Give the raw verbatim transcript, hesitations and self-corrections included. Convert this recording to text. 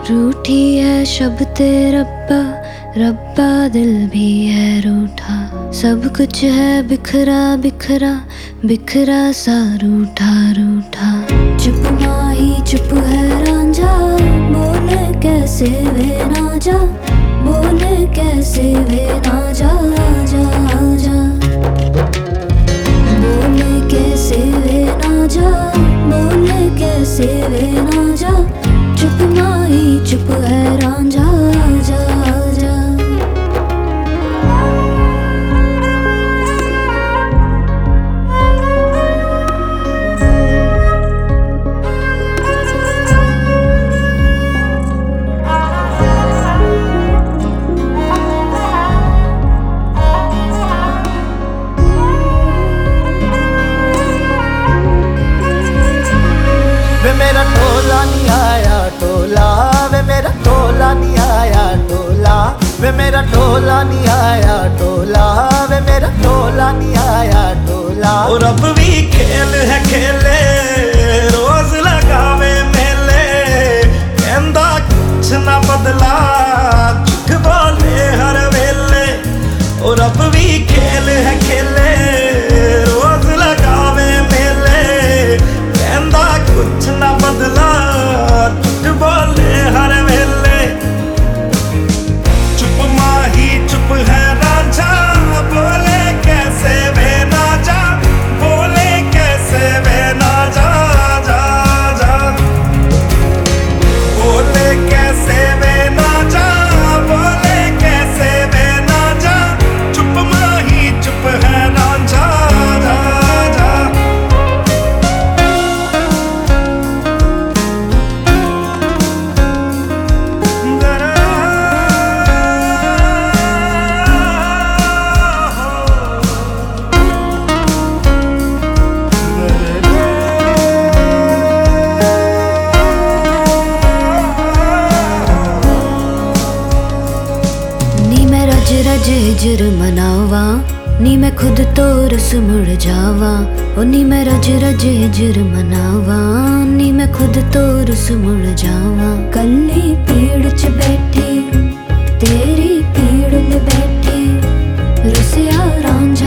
रूठी है शब्द रब्बा, रब्बा दिल भी है रूठा। सब कुछ है बिखरा बिखरा, बिखरा सा रूठा रूठा। चुप माही चुप है रांझा, बोले कैसे वे ना जा, बोले कैसे वे ना जा जा जा। बोले कैसे वे ना जा, बोले कैसे वे ना जा। चुप माही चुप है रांझा जा जा। वे मेरा टोला नहीं आया टोला, वे मेरा टोला नहीं आया टोला। वे मेरा टोला नहीं आया टोला, वे मेरा टोला नहीं आया टोला। और अब भी खेल है खेले, रोज लगावे मेले। कहंदा कुछ ना बदला, झूठ बोले हर वेले। और अब भी खेल है खेले, रोज लगावे मेले। कहंदा कुछ ना बदला, झूठ बोले हर वेले। चुप माही चुप है रांझा, बोले कैसे वे ना जा, बोले कैसे वे ना जा जा जा। बोले कैसे वे ना जा, बोले कैसे वे ना जा। चुप माही चुप है रांझा जा जा। रज रज हिजर मनावा, नी मैं खुद तो रस मुड़ जावा। ओ नी मैं रज रज हिजर मनावा, नी मैं खुद तो रस मुड़ जावा। कल्ली पीड़ च बैठी, तेरी पीड़ में बैठी, रुसिया रांझा।